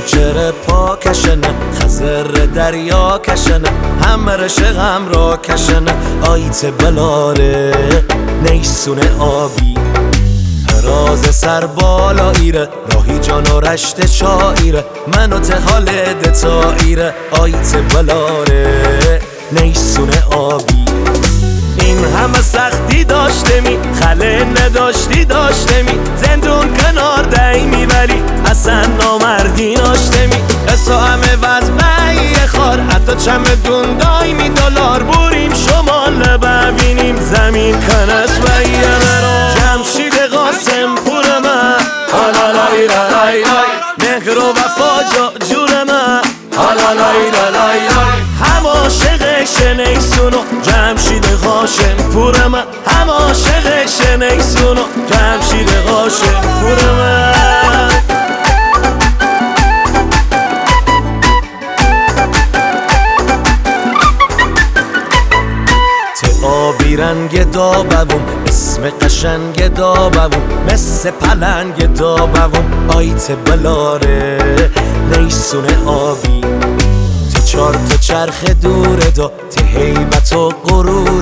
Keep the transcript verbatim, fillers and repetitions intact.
کوچر پا کشنه خزر دریا کشنه همرش غم را کشنه آیت بلاره نیسونه آبی راز سر بالا ایره راهی جان و رشت شایره منو تحال دتا ایره آیت بلاره نیسونه آبی این همه سختی داشته می خله نداشتی داشته می زندون کنار دایمی ولی اصلا نامردی داشته می اصلا همه وزمه خار حتی چمدون دایمی دلار بوریم شمال ببینیم زمین کنس و یه مرا جمشید قاسم پور من حالا لای لای لای مهر و وفا جا جور من حالا لای لای لای هم عاشق شنیسونو جمشید قاسم پور من هم عاشق شنیسونو جمشید قاسم پور من آبی رنگ دابوم اسم قشنگ دابوم مثل پلنگ دابوم آیت بلاره نیسونه آبی ته چار تا چرخ دوره دا ته هیبت و غرور